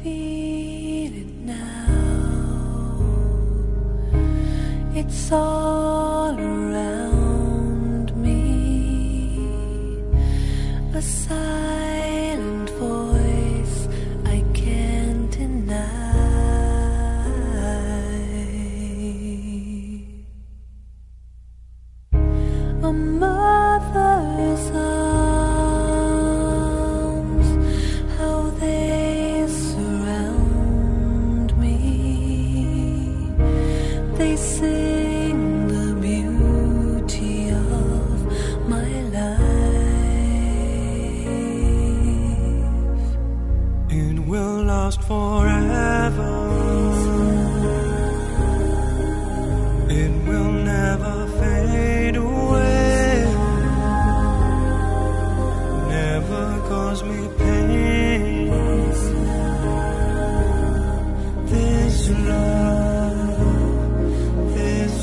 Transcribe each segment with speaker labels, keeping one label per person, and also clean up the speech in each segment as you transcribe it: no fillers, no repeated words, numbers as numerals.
Speaker 1: feel it now. It's all around me, a silent voice I can't deny. A mother's arms, how they surround me. They sing the beauty of my life.
Speaker 2: It will last forever. It will never fade away. Never cause me pain. This love, this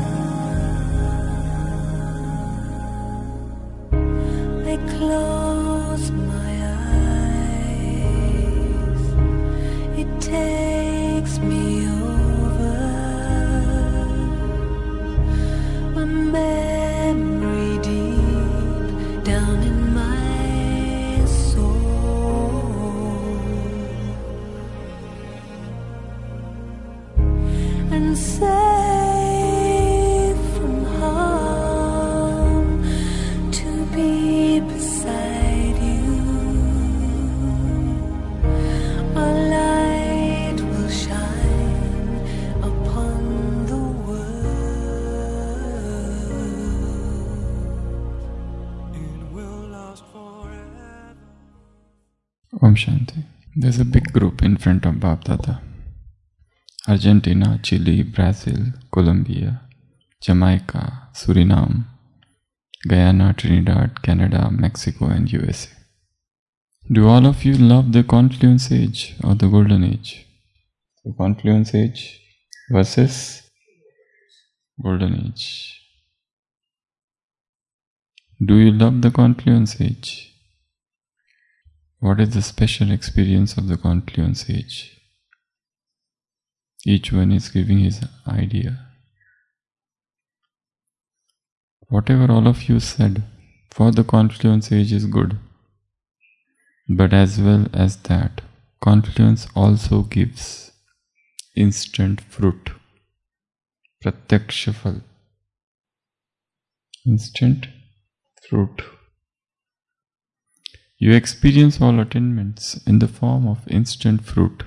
Speaker 2: love.
Speaker 1: I close my eyes. It takes me over. A memory deep down in my soul, and safe from harm to be beside you. A light will shine upon the world.
Speaker 2: It will last forever.
Speaker 3: Om Shanti. There's a big group in front of Bap Dada. Argentina, Chile, Brazil, Colombia, Jamaica, Suriname, Guyana, Trinidad, Canada, Mexico and USA. Do all of you love the Confluence Age or the Golden Age? The Confluence Age versus Golden Age. Do you love the Confluence Age? What is the special experience of the Confluence Age? Each one is giving his idea. Whatever all of you said for the Confluence Age is good. But as well as that, Confluence also gives instant fruit. Pratyaksha phal. Instant fruit. You experience all attainments in the form of instant fruit.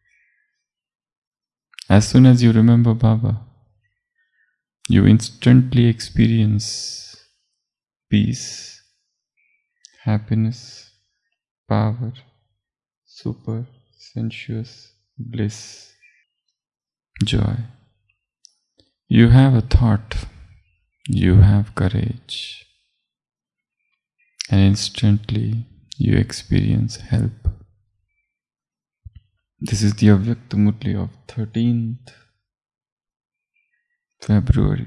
Speaker 3: As soon as you remember Baba, you instantly experience peace, happiness, power, super sensuous bliss, joy. You have a thought, you have courage, and instantly you experience help. This is the Avyakta Murli of 13th February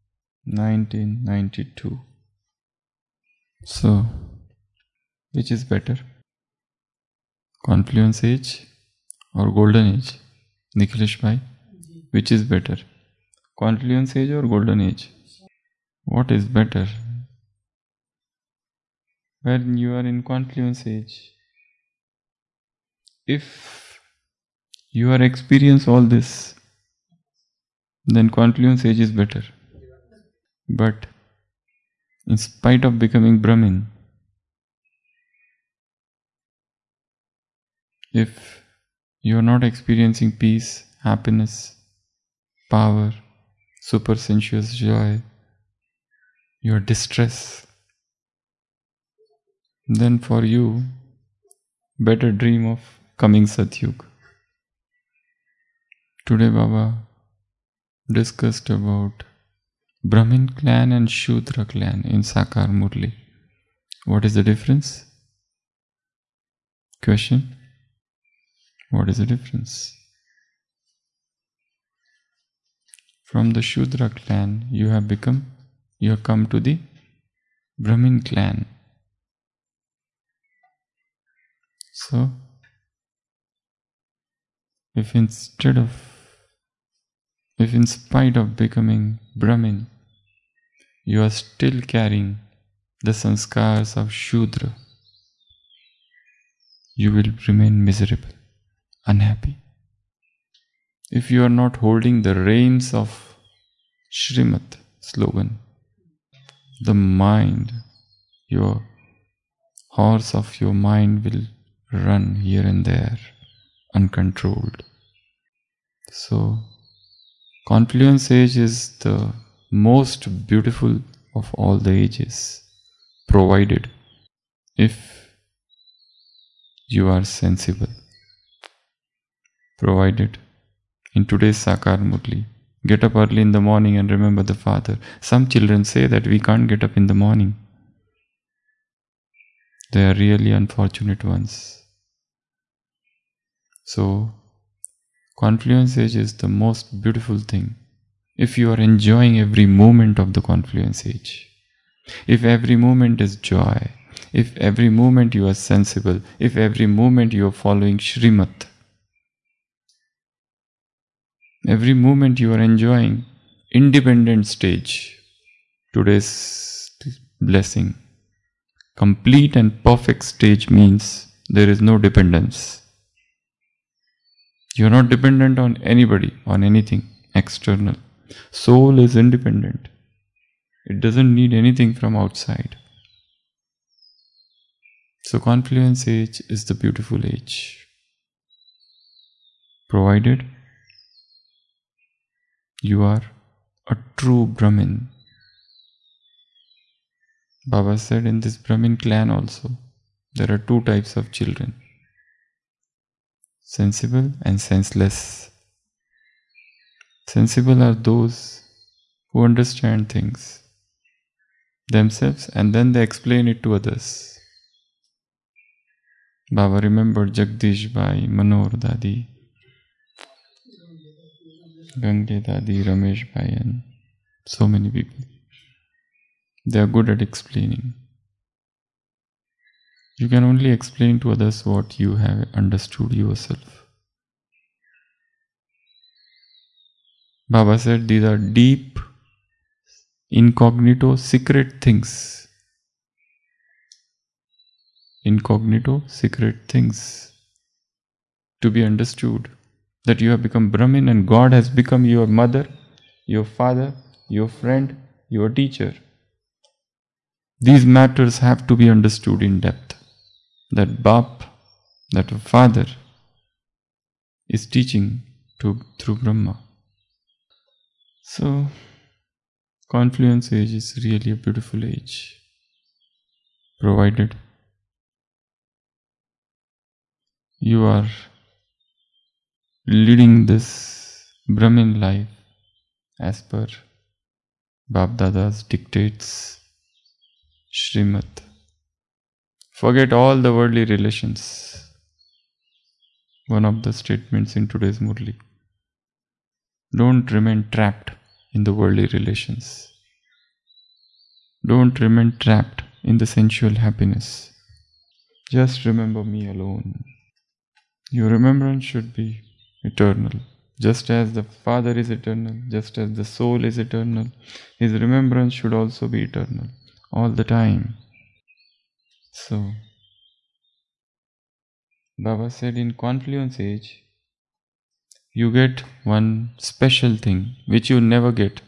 Speaker 3: 1992. So, which is better? Confluence Age or Golden Age? Nikhilesh bhai, which is better? Confluence Age or Golden Age? What is better? When you are in Confluence Age, if you are experience all this, then Confluence Age is better. But in spite of becoming Brahmin, if you are not experiencing peace, happiness, power, super sensuous joy, you are distressed, then for you, better dream of coming Satyug. Today Baba discussed about Brahmin clan and Shudra clan in Sakar Murli. What is the difference? Question? What is the difference? From the Shudra clan you have come to the Brahmin clan. So If in spite of becoming Brahmin, you are still carrying the sanskars of Shudra, you will remain miserable, unhappy. If you are not holding the reins of Shrimad slogan, the mind, your horse of your mind will run here and there, uncontrolled. So, Confluence age is the most beautiful of all the ages, provided if you are sensible. Provided in today's Sakar Murli, get up early in the morning and remember the Father. Some children say that we can't get up in the morning. They are really unfortunate ones. So, Confluence age is the most beautiful thing. If you are enjoying every moment of the Confluence age, if every moment is joy, if every moment you are sensible, if every moment you are following Shrimad, every moment you are enjoying independent stage, today's blessing, complete and perfect stage means there is no dependence. You are not dependent on anybody, on anything external. Soul is independent. It doesn't need anything from outside. So Confluence age is the beautiful age. Provided you are a true Brahmin. Baba said in this Brahmin clan also, there are two types of children. Sensible and senseless. Sensible are those who understand things themselves and then they explain it to others. Baba remembered Jagdish Bhai, Manor Dadi, Gange Dadi, Ramesh Bhai and so many people. They are good at explaining. You can only explain to others what you have understood yourself. Baba said these are deep, incognito, secret things. Incognito, secret things to be understood. That you have become Brahmin and God has become your mother, your father, your friend, your teacher. These matters have to be understood in depth. That Bap, that Father, is teaching through Brahma. So, Confluence age is really a beautiful age, provided you are leading this Brahmin life as per Bap Dada's dictates, Shrimad. Forget all the worldly relations. One of the statements in today's Murli. Don't remain trapped in the worldly relations. Don't remain trapped in the sensual happiness. Just remember me alone. Your remembrance should be eternal. Just as the Father is eternal, just as the soul is eternal, His remembrance should also be eternal, all the time. So, Baba said in Confluence age, you get one special thing which you never get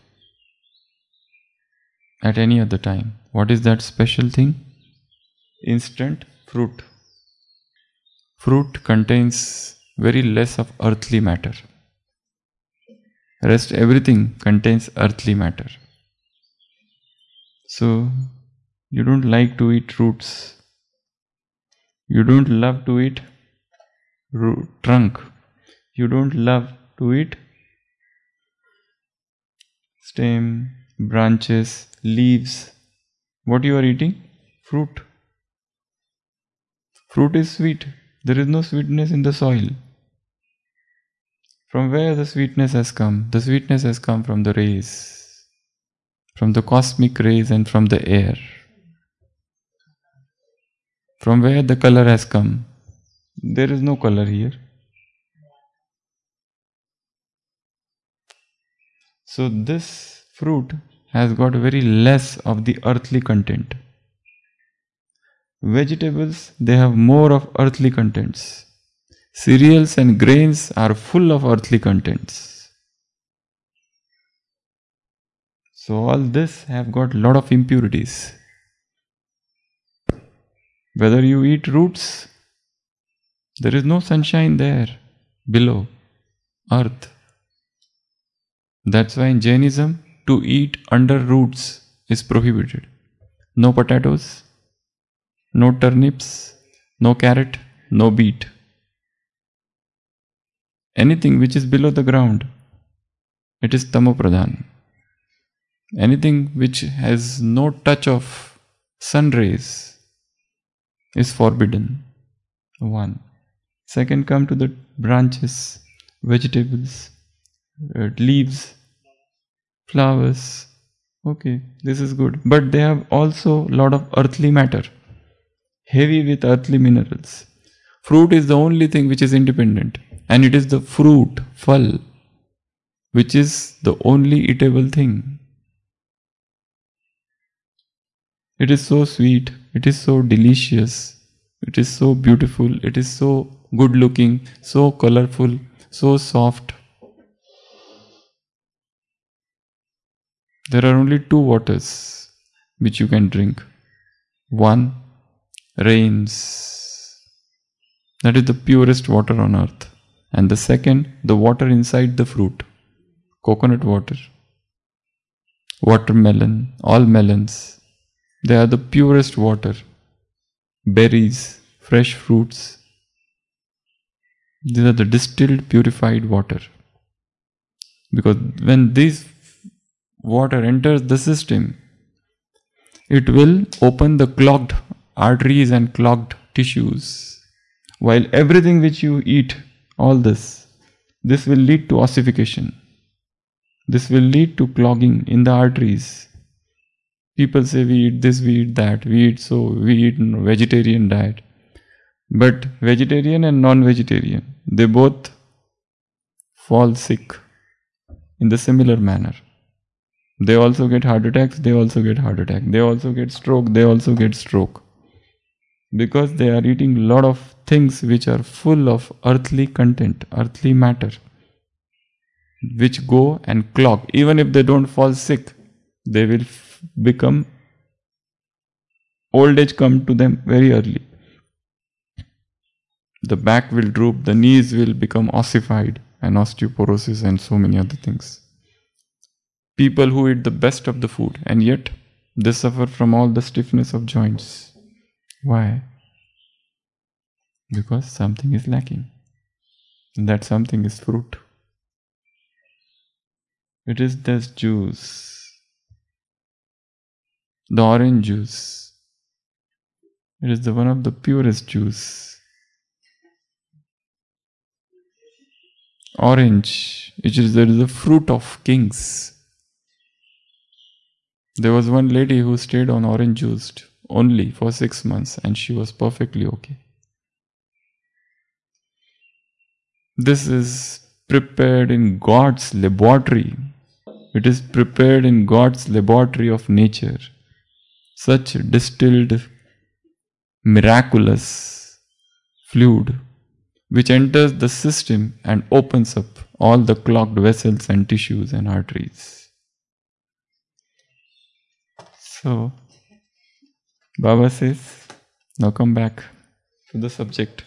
Speaker 3: at any other time. What is that special thing? Instant fruit. Fruit contains very less of earthly matter. Rest everything contains earthly matter. So, you don't like to eat roots. You don't love to eat trunk. You don't love to eat stem, branches, leaves. What you are eating? Fruit. Fruit is sweet. There is no sweetness in the soil. From where the sweetness has come? The sweetness has come from the rays, from the cosmic rays and from the air. From where the color has come? There is no color here. So this fruit has got very less of the earthly content. Vegetables, they have more of earthly contents. Cereals and grains are full of earthly contents. So all this have got lot of impurities. Whether you eat roots, there is no sunshine there below earth. That's why in Jainism, to eat under roots is prohibited. No potatoes, no turnips, no carrot, no beet. Anything which is below the ground, it is tamopradhan. Anything which has no touch of sun rays is forbidden. One. Second, come to the branches, vegetables, leaves, flowers. Okay, this is good. But they have also a lot of earthly matter, heavy with earthly minerals. Fruit is the only thing which is independent. And it is the fruit, phal, which is the only eatable thing. It is so sweet, it is so delicious, it is so beautiful, it is so good looking, so colorful, so soft. There are only two waters which you can drink. One, rains. That is the purest water on earth. And the second, the water inside the fruit. Coconut water. Watermelon, all melons. They are the purest water. Berries, fresh fruits. These are the distilled, purified water. Because when this water enters the system, it will open the clogged arteries and clogged tissues. While everything which you eat, all this will lead to ossification. This will lead to clogging in the arteries. People say we eat this, we eat that, we eat vegetarian diet. But vegetarian and non-vegetarian, they both fall sick in the similar manner. They also get heart attacks, they also get heart attack. They also get stroke, they also get stroke. Because they are eating a lot of things which are full of earthly content, earthly matter, which go and clog. Even if they don't fall sick, they will become, old age come to them very early. The back will droop, the knees will become ossified, and osteoporosis and so many other things. People who eat the best of the food and yet they suffer from all the stiffness of joints. Why? Because something is lacking. And that something is fruit. It is this juice. The orange juice. It is the one of the purest juice. Orange, there is the fruit of kings. There was one lady who stayed on orange juice only for 6 months and she was perfectly okay. This is prepared in God's laboratory. It is prepared in God's laboratory of nature. Such distilled, miraculous fluid which enters the system and opens up all the clogged vessels and tissues and arteries. So, Baba says, now come back to the subject.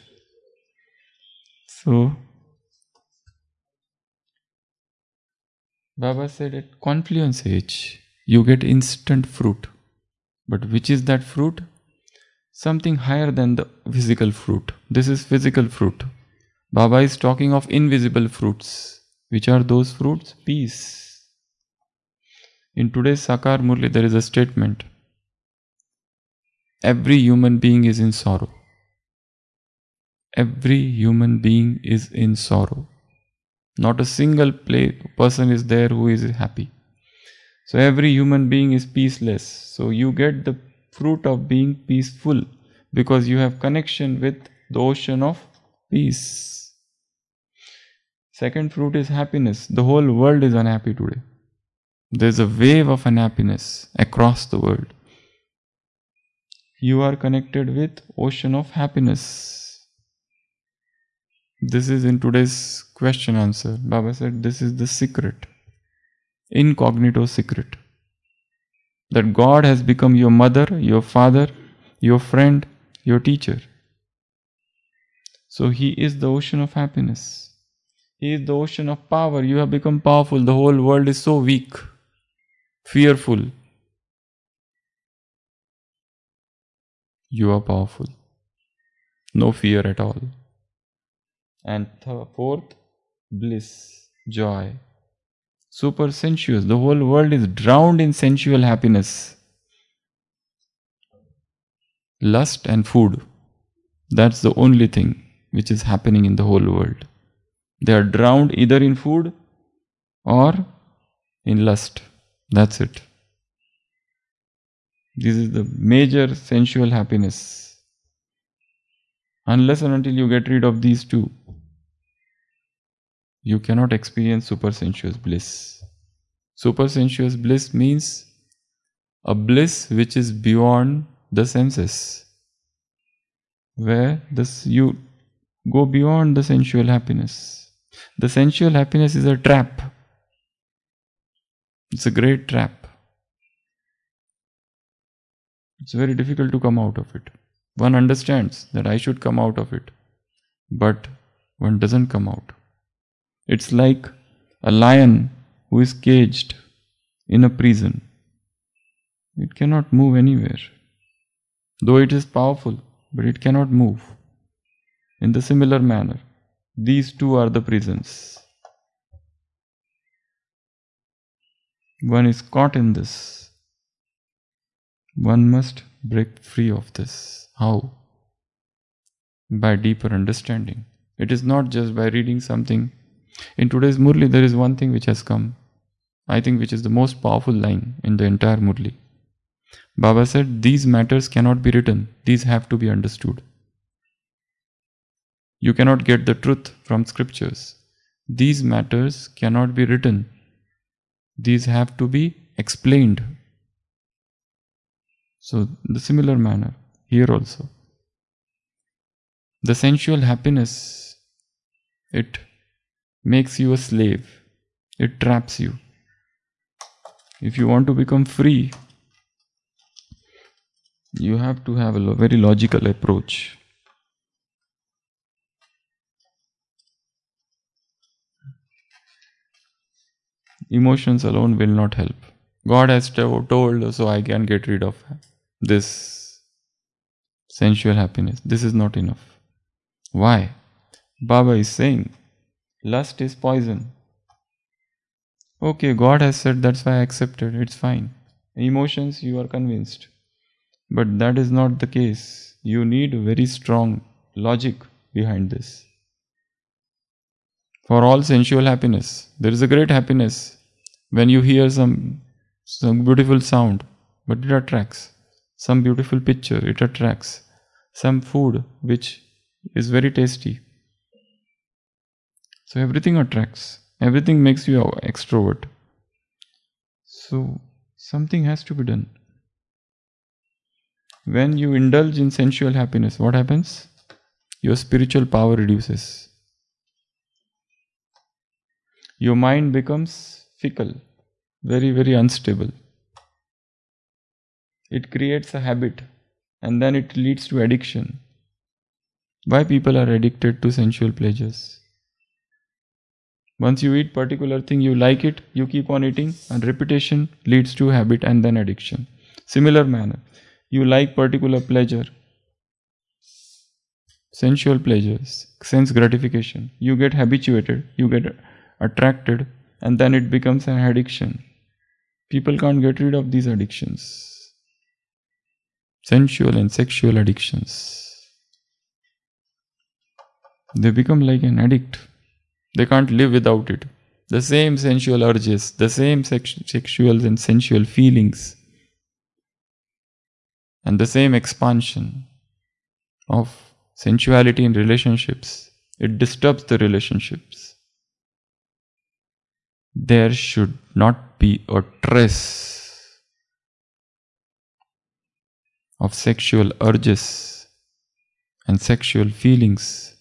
Speaker 3: So, Baba said at confluence age, you get instant fruit. But which is that fruit? Something higher than the physical fruit. This is physical fruit. Baba is talking of invisible fruits. Which are those fruits? Peace. In today's Sakar Murli, there is a statement. Every human being is in sorrow. Every human being is in sorrow. Not a single person is there who is happy. So every human being is peaceless. So you get the fruit of being peaceful because you have connection with the ocean of peace. Second fruit is happiness. The whole world is unhappy today. There's a wave of unhappiness across the world. You are connected with ocean of happiness. This is in today's question answer. Baba said this is the secret, incognito secret. That God has become your mother, your father, your friend, your teacher. So He is the ocean of happiness. He is the ocean of power. You have become powerful. The whole world is so weak, fearful. You are powerful. No fear at all. And fourth, bliss, joy. Super sensuous. The whole world is drowned in sensual happiness. Lust and food. That's the only thing which is happening in the whole world. They are drowned either in food or in lust. That's it. This is the major sensual happiness. Unless and until you get rid of these two, you cannot experience supersensuous bliss. Supersensuous bliss means a bliss which is beyond the senses, where you go beyond the sensual happiness. The sensual happiness is a trap. It's a great trap. It's very difficult to come out of it. One understands that I should come out of it, but one doesn't come out. It's like a lion who is caged in a prison. It cannot move anywhere. Though it is powerful, but it cannot move. In the similar manner, these two are the prisons. One is caught in this. One must break free of this. How? By deeper understanding. It is not just by reading something. In today's Murli, there is one thing which has come, I think, which is the most powerful line in the entire Murli. Baba said, these matters cannot be written, these have to be understood. You cannot get the truth from scriptures. These matters cannot be written, these have to be explained. So, the similar manner, here also. The sensual happiness, it makes you a slave. It traps you. If you want to become free, you have to have a very logical approach. Emotions alone will not help. God has told, so I can get rid of this sensual happiness. This is not enough. Why? Baba is saying, lust is poison. Okay, God has said, that's why I accepted, it's fine. Emotions, you are convinced. But that is not the case. You need very strong logic behind this. For all sensual happiness, there is a great happiness when you hear some beautiful sound, but it attracts. Some beautiful picture, it attracts. Some food which is very tasty. So everything attracts. Everything makes you an extrovert. So something has to be done. When you indulge in sensual happiness, what happens? Your spiritual power reduces. Your mind becomes fickle, very, very unstable. It creates a habit and then it leads to addiction. Why people are addicted to sensual pleasures? Once you eat particular thing, you like it, you keep on eating, and repetition leads to habit and then addiction. Similar manner, you like particular pleasure, sensual pleasures, sense gratification. You get habituated, you get attracted, and then it becomes an addiction. People can't get rid of these addictions. Sensual and sexual addictions. They become like an addict. They can't live without it. The same sensual urges, the same sexual and sensual feelings, and the same expansion of sensuality in relationships. It disturbs the relationships. there should not be a trace of sexual urges and sexual feelings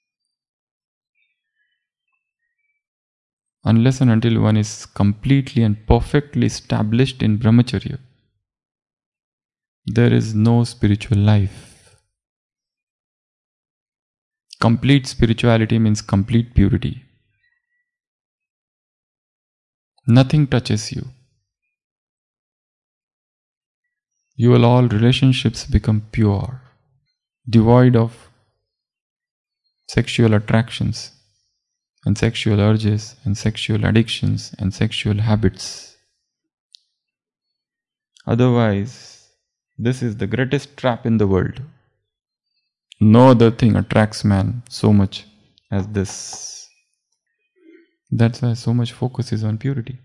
Speaker 3: unless and until one is completely and perfectly established in brahmacharya. There is no spiritual life. Complete spirituality means complete purity. Nothing touches you. All relationships become pure, devoid of sexual attractions and sexual urges and sexual addictions and sexual habits. Otherwise, this is the greatest trap in the world. No other thing attracts man so much as this. That's why so much focus is on purity.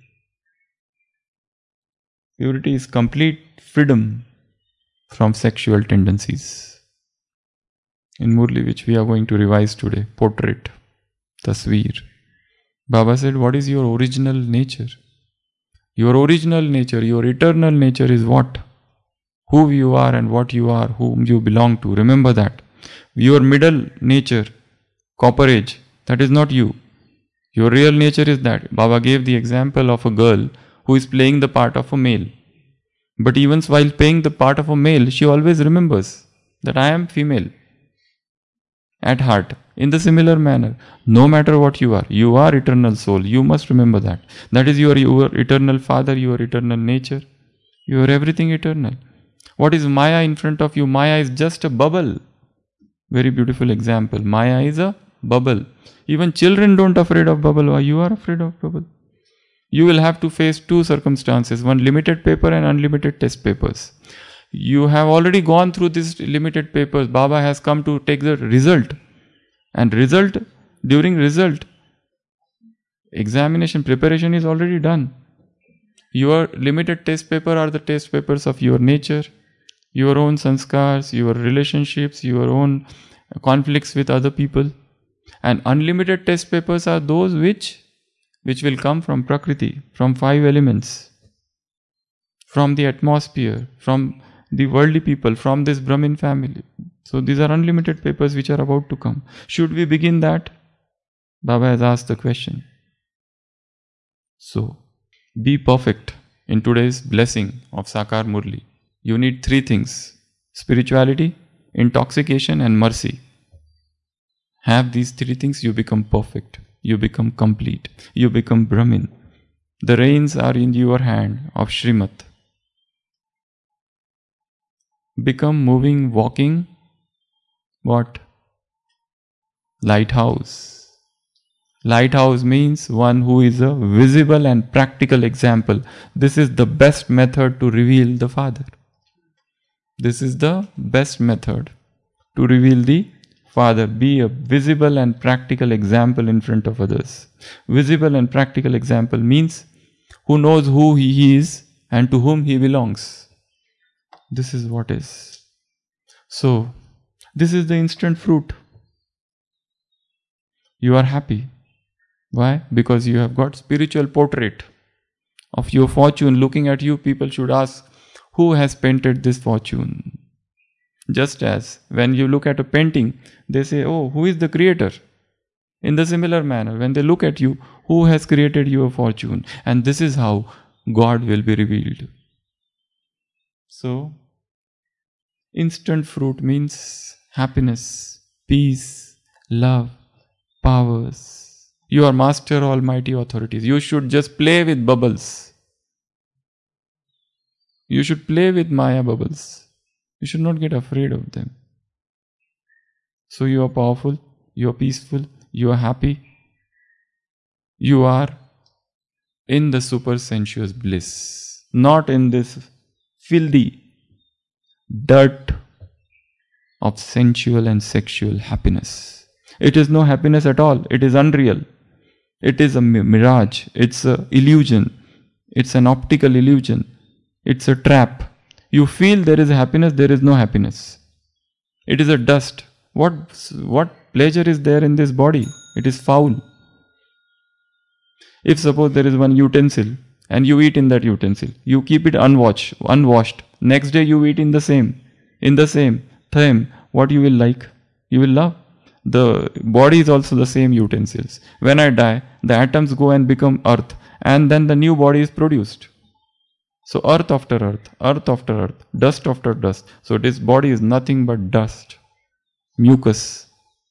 Speaker 3: Purity is complete freedom from sexual tendencies. In Murli, which we are going to revise today, portrait, tasveer, Baba said, what is your original nature? Your original nature, your eternal nature is what? Who you are and what you are, whom you belong to. Remember that. Your middle nature, copper age, that is not you. Your real nature is that. Baba gave the example of a girl who is playing the part of a male. But even while playing the part of a male, she always remembers that I am female at heart. In the similar manner, no matter what you are eternal soul. You must remember that. That is your eternal father, your eternal nature. You are everything eternal. What is Maya in front of you? Maya is just a bubble. Very beautiful example. Maya is a bubble. Even children don't afraid of bubble. Why you are afraid of bubble? You will have to face two circumstances. One, limited paper and unlimited test papers. You have already gone through these limited papers. Baba has come to take the result. And during result, examination preparation is already done. Your limited test paper are the test papers of your nature, your own sanskars, your relationships, your own conflicts with other people. And unlimited test papers are those which will come from Prakriti, from 5 elements, from the atmosphere, from the worldly people, from this Brahmin family. So these are unlimited papers which are about to come. Should we begin that? Baba has asked the question. So, be perfect in today's blessing of Sakar Murli. You need 3 things: spirituality, intoxication and mercy. Have these 3 things, you become perfect. You become complete. You become Brahmin. The reins are in your hand of Srimad. Become moving, walking, what? Lighthouse. Lighthouse means one who is a visible and practical example. This is the best method to reveal the Father. This is the best method to reveal the Father. Be a visible and practical example in front of others. Visible and practical example means who knows who he is and to whom he belongs. This is what is. So, this is the instant fruit. You are happy. Why? Because you have got spiritual portrait of your fortune looking at you. People should ask, who has painted this fortune? Just as when you look at a painting, they say, oh, who is the creator? In the similar manner, when they look at you, who has created your fortune? And this is how God will be revealed. So, instant fruit means happiness, peace, love, powers. You are master, almighty authorities. You should just play with bubbles. You should play with Maya bubbles. You should not get afraid of them. So you are powerful, you are peaceful, you are happy. You are in the super sensuous bliss, not in this filthy dirt of sensual and sexual happiness. It is no happiness at all. It is unreal. It is a mirage. It's an illusion. It's an optical illusion. It's a trap. You feel there is happiness, there is no happiness. It is a dust. What pleasure is there in this body? It is foul. If suppose there is one utensil and you eat in that utensil, you keep it unwashed. Next day you eat in the same time. What you will like? You will love. The body is also the same utensils. When I die, the atoms go and become earth, and then the new body is produced. So earth after earth, dust after dust. So this body is nothing but dust, mucus.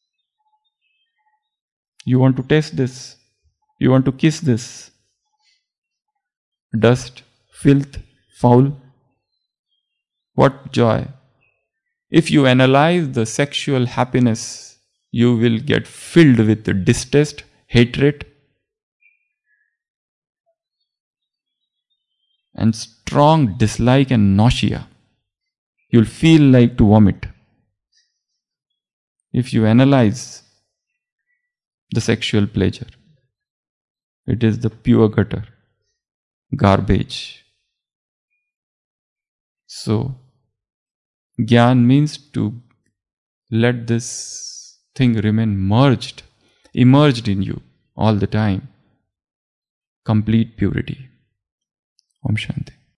Speaker 3: You want to taste this? You want to kiss this? Dust, filth, foul. What joy! If you analyze the sexual happiness, you will get filled with distaste, hatred, and strong dislike and nausea. You'll feel like to vomit. If you analyze the sexual pleasure, it is the pure gutter, garbage. So, Gyan means to let this thing remain immersed in you all the time. Complete purity. Om Shanti.